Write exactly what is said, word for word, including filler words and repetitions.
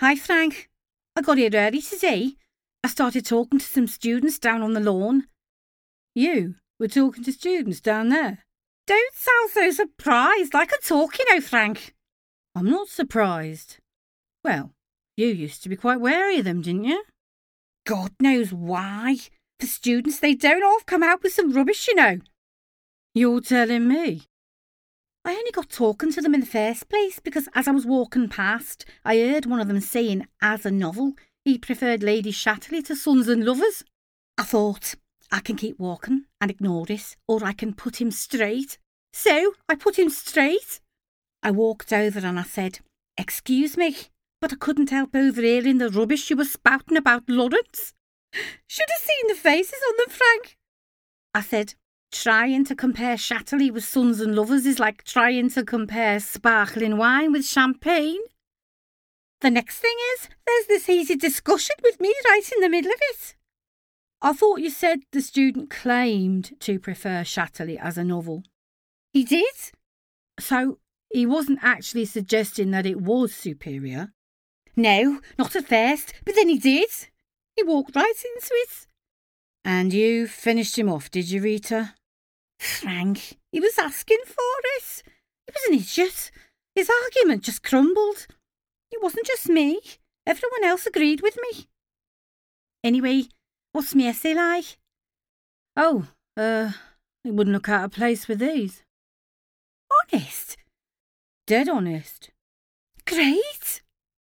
Hi, Frank. I got here early today. I started talking to some students down on the lawn. You were talking to students down there? Don't sound so surprised. I can talk, you know, Frank. I'm not surprised. Well, you used to be quite wary of them, didn't you? God knows why. The students, they don't all come out with some rubbish, you know. You're telling me? I only got talking to them in the first place because as I was walking past, I heard one of them saying, as a novel, he preferred Lady Shatterley to Sons and Lovers. I thought, I can keep walking and ignore this, or I can put him straight. So I put him straight. I walked over and I said, excuse me, but I couldn't help overhearing the rubbish you were spouting about Lawrence. Should have seen the faces on them, Frank. I said, trying to compare Shatterley with Sons and Lovers is like trying to compare sparkling wine with champagne. The next thing is, there's this heated discussion with me right in the middle of it. I thought you said the student claimed to prefer Shatterley as a novel. He did? So he wasn't actually suggesting that it was superior? No, not at first, but then he did. He walked right into it. And you finished him off, did you, Rita? Frank, he was asking for it. He was an idiot. His argument just crumbled. It wasn't just me. Everyone else agreed with me. Anyway, what's my essay like? Oh, uh, it wouldn't look out of place with these. Honest? Dead honest. Great.